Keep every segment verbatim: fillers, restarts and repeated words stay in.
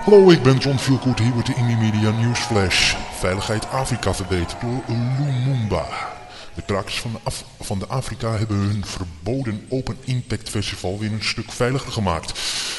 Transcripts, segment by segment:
Hallo, ik ben John Feelgood hier met de Indie Media Newsflash. Veiligheid Afrika verbeterd door Lumumba. De krakers van de, Af van de Afrika hebben hun verboden Open Impact Festival weer een stuk veiliger gemaakt.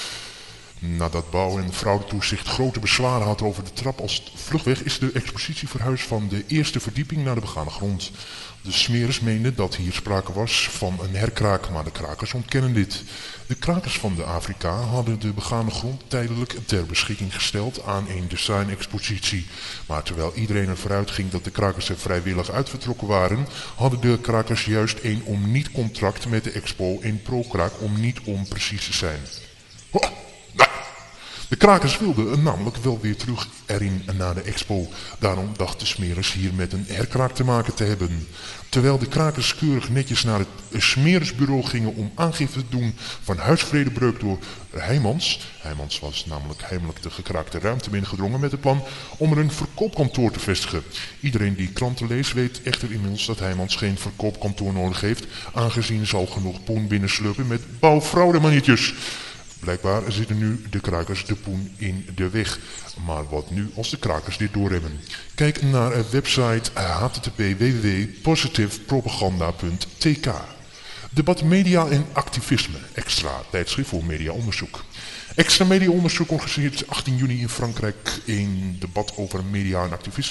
Nadat bouw- en fraudetoezicht grote bezwaren had over de trap als vluchtweg, is de expositie verhuisd van de eerste verdieping naar de begane grond. De smeres meenden dat hier sprake was van een herkraak, maar de krakers ontkennen dit. De krakers van de Afrika hadden de begane grond tijdelijk ter beschikking gesteld aan een design-expositie. Maar terwijl iedereen ervoor uitging dat de krakers er vrijwillig uitvertrokken waren, hadden de krakers juist een om-niet-contract met de expo in Pro-Kraak om niet om precies te zijn. Oh, nee. De krakers wilden namelijk wel weer terug erin na de expo. Daarom dacht de smeres hier met een herkraak te maken te hebben. Terwijl de krakers keurig netjes naar het smeresbureau gingen om aangifte te doen van huisvredebreuk door Heijmans. Heijmans was namelijk heimelijk de gekraakte ruimte binnengedrongen met het plan om er een verkoopkantoor te vestigen. Iedereen die kranten leest weet echter inmiddels dat Heijmans geen verkoopkantoor nodig heeft, aangezien ze al genoeg poen binnenslurpen met bouwfraudemaniertjes. Blijkbaar zitten nu de krakers de poen in de weg. Maar wat nu als de krakers dit doorhebben? Kijk naar de website h t t p w w w punt positive propaganda punt t k. Debat Media en Activisme, extra tijdschrift voor mediaonderzoek. Extra mediaonderzoek organiseert achttien juni in Frankrijk een debat over media en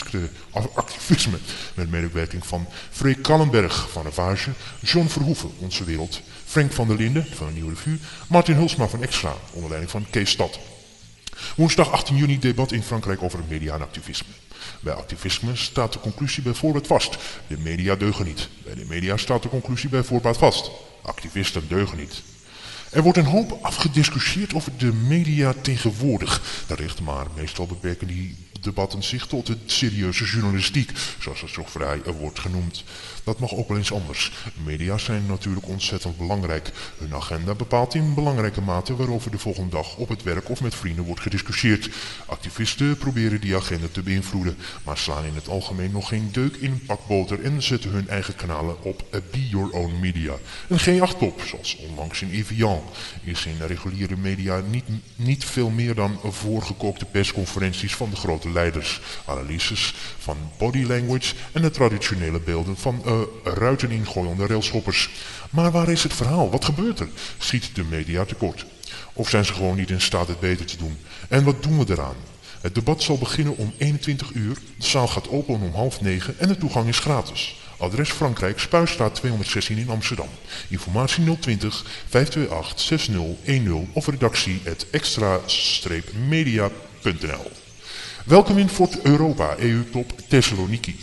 activisme met medewerking van Freek Kallenberg van Ravage, John Verhoeven, Onze Wereld, Frank van der Linden van de Nieuwe Revue, Martin Hulsma van Extra, onder leiding van Kees Stad. Woensdag achttien juni debat in Frankrijk over media en activisme. Bij activisme staat de conclusie bijvoorbeeld vast: de media deugen niet. Bij de media staat de conclusie bijvoorbeeld vast: activisten deugen niet. Er wordt een hoop afgediscussieerd over de media tegenwoordig. Terecht, maar meestal beperken die debatten zich tot de serieuze journalistiek, zoals het zo vrij wordt genoemd. Dat mag ook wel eens anders. Media zijn natuurlijk ontzettend belangrijk. Hun agenda bepaalt in belangrijke mate waarover de volgende dag op het werk of met vrienden wordt gediscussieerd. Activisten proberen die agenda te beïnvloeden, maar slaan in het algemeen nog geen deuk in een pak boter en zetten hun eigen kanalen op Be Your Own Media. Een G acht top, zoals onlangs in Evian, is in reguliere media niet, niet veel meer dan voorgekookte persconferenties van de grote leiders, analyses van body language en de traditionele beelden van uh, ruiten ingooiende railschoppers. Maar waar is het verhaal? Wat gebeurt er? Schiet de media tekort? Of zijn ze gewoon niet in staat het beter te doen? En wat doen we eraan? Het debat zal beginnen om eenentwintig uur, de zaal gaat open om half negen en de toegang is gratis. Adres Frankrijk, Spuistraat tweehonderdzestien in Amsterdam. Informatie nul twintig, vijf twee acht, zes nul een nul of redactie at extra media punt n l. Welkom in Fort Europa, E U-top Thessaloniki.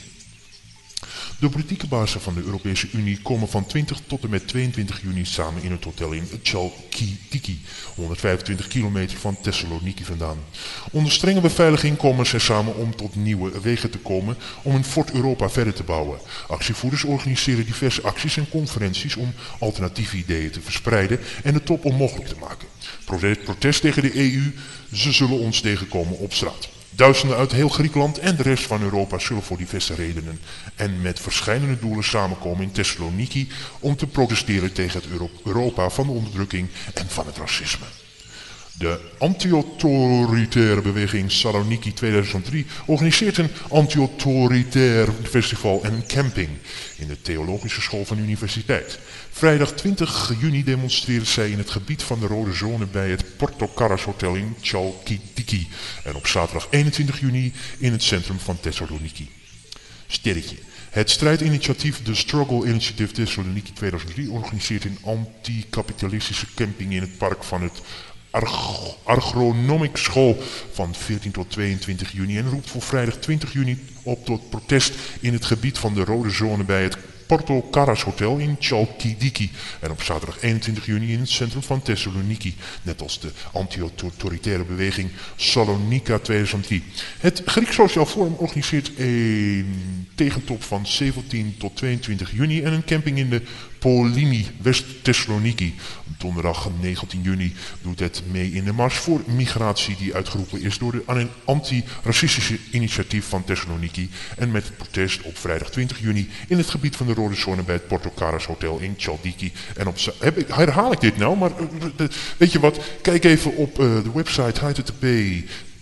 De politieke bazen van de Europese Unie komen van twintig tot en met tweeëntwintig juni samen in het hotel in Chalkidiki, honderdvijfentwintig kilometer van Thessaloniki vandaan. Onder strenge beveiliging komen ze samen om tot nieuwe wegen te komen om een Fort Europa verder te bouwen. Actievoerders organiseren diverse acties en conferenties om alternatieve ideeën te verspreiden en de top onmogelijk te maken. Protest tegen de E U, ze zullen ons tegenkomen op straat. Duizenden uit heel Griekenland en de rest van Europa zullen voor diverse redenen en met verschillende doelen samenkomen in Thessaloniki om te protesteren tegen het Euro Europa van de onderdrukking en van het racisme. De anti-autoritaire beweging Saloniki tweeduizend drie organiseert een anti-autoritair festival en een camping in de Theologische School van de Universiteit. Vrijdag twintig juni demonstreren zij in het gebied van de rode zone bij het Porto Carras Hotel in Chalkidiki en op zaterdag eenentwintig juni in het centrum van Thessaloniki. Sterretje. Het strijdinitiatief The Struggle Initiative Thessaloniki tweeduizend drie organiseert een anti-kapitalistische camping in het park van het Arg Agronomic School van veertien tot tweeëntwintig juni en roept voor vrijdag twintig juni op tot protest in het gebied van de rode zone bij het Porto Carras Hotel in Chalkidiki en op zaterdag eenentwintig juni in het centrum van Thessaloniki, net als de anti-autoritaire beweging Salonika tweeduizend drie. Het Grieks Sociaal Forum organiseert een tegentop van zeventien tot tweeëntwintig juni en een camping in de Polimi, West-Thessaloniki. Donderdag negentien juni doet het mee in de Mars voor Migratie die uitgeroepen is door de anti-racistische initiatief van Thessaloniki en met het protest op vrijdag twintig juni in het gebied van de rode zone bij het Porto Carras Hotel in Chalkidiki. En op heb ik, herhaal ik dit nou, maar uh, weet je wat, kijk even op uh, de website h t t p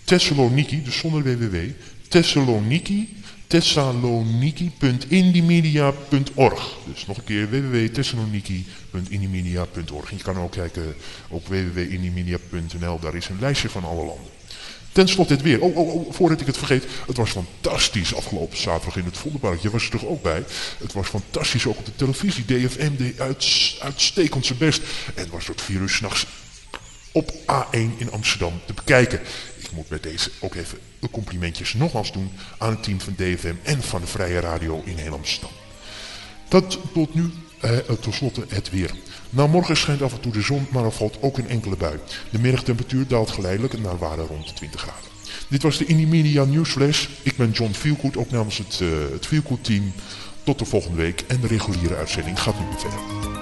Thessaloniki, dus zonder www, Thessaloniki, Thessaloniki punt indiemedia punt org. Dus nog een keer w w w punt thessaloniki punt indiemedia punt org. En je kan ook kijken op w w w punt indiemedia punt n l, daar is een lijstje van alle landen. Ten slotte het weer. Oh, oh, oh, voordat ik het vergeet. Het was fantastisch afgelopen zaterdag in het Vondelpark. Je was er toch ook bij? Het was fantastisch ook op de televisie. D F M deed uit, uitstekend zijn best. En het was tot vier uur 's nachts op A één in Amsterdam te bekijken. Ik moet bij deze ook even de complimentjes nogmaals doen aan het team van D F M en van de Vrije Radio in heel Amsterdam. Dat tot nu, eh, tot slotte het weer. Nou, morgen schijnt af en toe de zon, maar er valt ook een enkele bui. De middagtemperatuur daalt geleidelijk naar waarde rond de twintig graden. Dit was de Indiemedia Newsflash. Ik ben John Feelgood, ook namens het, uh, het Feelgood team. Tot de volgende week en de reguliere uitzending gaat nu weer verder.